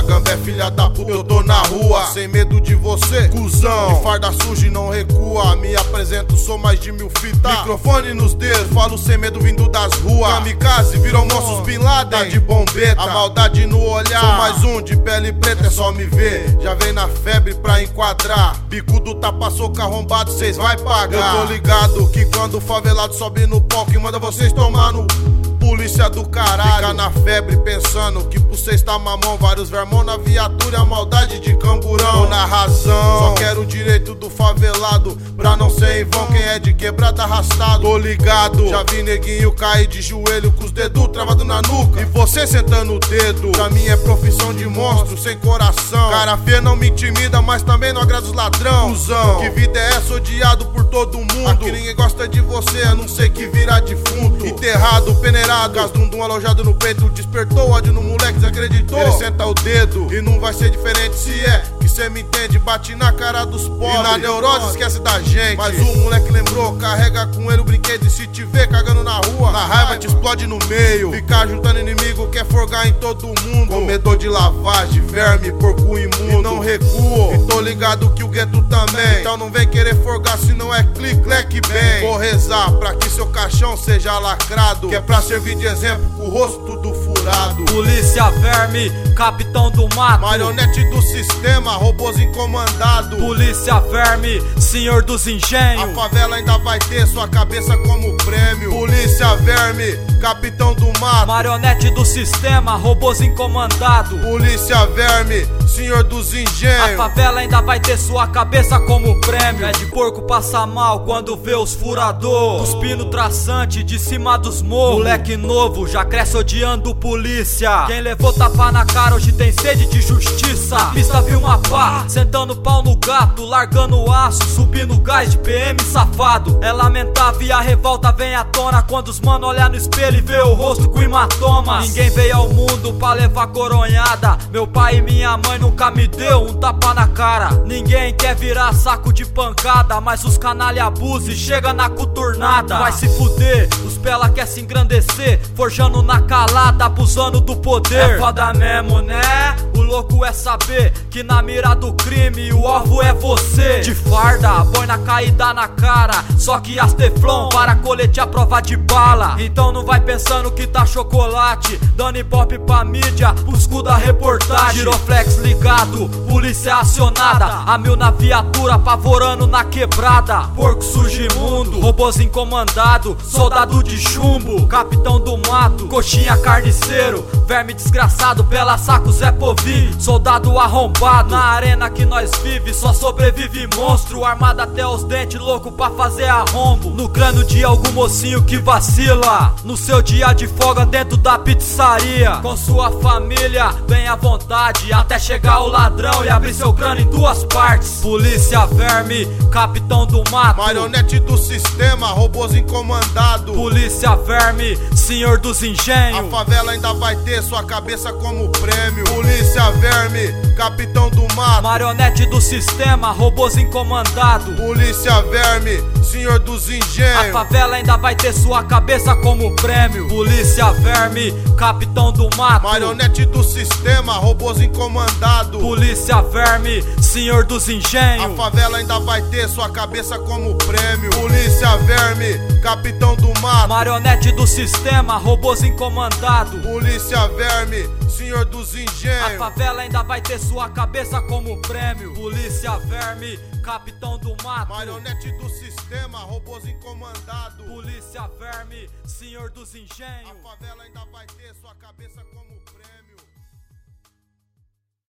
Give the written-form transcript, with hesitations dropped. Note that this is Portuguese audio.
Gambé, filha da puta, eu tô na rua, sem medo de você, cuzão. De farda suja e não recua, me apresento, sou mais de 1000 fitas. Microfone nos dedos, falo sem medo vindo das ruas. Kamikaze, virou monstros Bin Laden, tá de bombeta. A maldade no olhar, sou mais um de pele preta, é só me ver. Já vem na febre pra enquadrar. Bico do tapa-soco arrombado, cês vai pagar. Eu tô ligado que quando o favelado sobe no palco e manda vocês tomar no... Polícia do caralho, fica na febre pensando que por cês tá mamão. Vários vermão na viatura, a maldade de camburão. Tô na razão, só quero o direito do favelado, pra não ser em vão quem é de quebrada arrastado. Tô ligado, já vi neguinho cair de joelho com os dedos travado na nuca e você sentando o dedo. Pra mim é profissão de monstro, sem coração. Cara feia não me intimida, mas também não agrada os ladrão. Cusão, que vida é essa, odiado por todo mundo. Aqui ninguém gosta de você, a não ser que vira defunto. Enterrado, peneirado, Casdundum alojado no peito, despertou ódio no moleque, desacreditou. Ele senta o dedo e não vai ser diferente se é que cê me entende. Bate na cara dos pobres e na neurose esquece da gente. Mas o moleque lembrou, carrega com ele o brinquedo. E se te vê cagando na rua, na raiva te explode no meio. Ficar juntando inimigo, quer forgar em todo mundo. Comedor de lavagem, verme, porco imundo. E não recuo, e tô ligado que o gueto também. Então não vem querer forgar se não é clique, cleque bem. Vou rezar pra que seu caixão seja lacrado, que é pra servir de exemplo com o rosto tudo furado. Polícia verme, capitão do mato, marionete do sistema, robôzinho comandado. Polícia verme, senhor dos engenhos. A favela ainda vai ter sua cabeça como prêmio. Polícia verme, capitão do mato, marionete do sistema, robôzinho comandado. Polícia verme, senhor dos engenhos. A favela ainda vai ter sua cabeça como prêmio. É de porco passa mal quando vê os furador, cuspindo traçante de cima dos morros. Moleque novo já cresce odiando polícia. Quem levou tapa na cara hoje tem sede de justiça. A pista viu uma pá, sentando pau no gato, largando aço, subindo gás de PM safado. É lamentável e a revolta vem à tona quando os mano olhar no espelho e vê o rosto com hematomas. Ninguém veio ao mundo pra levar coronhada. Meu pai e minha mãe nunca me deu um tapa na cara. Ninguém quer virar saco de pancada, mas os canalha abusam e chega na coturnada. Vai se fuder, os pela quer se engrandecer, forjando na calada, abusando do poder. É foda mesmo, né? O louco é saber que na mira do crime o alvo é você. De farda, boina caída na cara, só que as teflon para colete a prova de bala. Então não vai pensando que tá chocolate, dando ibope pra mídia, busco da reportagem. Giroflex ligado, polícia acionada, a 1000 na viatura, apavorando na quebrada. Porco surge imundo, robôzinho comandado, soldado de chumbo, capitão do mato, coxinha carniceiro, verme desgraçado, pela saco Zé Povinho, soldado arrombado. Na arena que nós vive só sobrevive monstro, armado até os dentes, louco pra fazer arrombo. No crânio de algum mocinho que vacila, no seu dia de folga dentro da pizzaria, com sua família bem à vontade, até chegar o ladrão e abrir seu crânio em duas partes. Polícia verme, capitão do mato, marionete do sistema, robôzinho comandado. Polícia verme, senhor dos engenhos. A favela ainda vai ter sua cabeça como prêmio. Polícia verme, capitão do mato, marionete do sistema, robôzinho comandado. Polícia verme, senhor dos engenhos. A favela ainda vai ter sua cabeça como prêmio. Polícia verme, capitão do mato, marionete do sistema, robôzinho comandado. Polícia verme, senhor dos engenhos. A favela ainda vai ter sua cabeça como prêmio. Polícia verme, capitão do mato, marionete do sistema, robôzinho comandado. Polícia verme, senhor dos engenhos. A favela ainda vai ter sua cabeça como prêmio. Polícia verme, capitão do mato, marionete do sistema, robôzinho comandado. Polícia verme, senhor dos engenhos. A favela ainda vai ter sua cabeça como prêmio.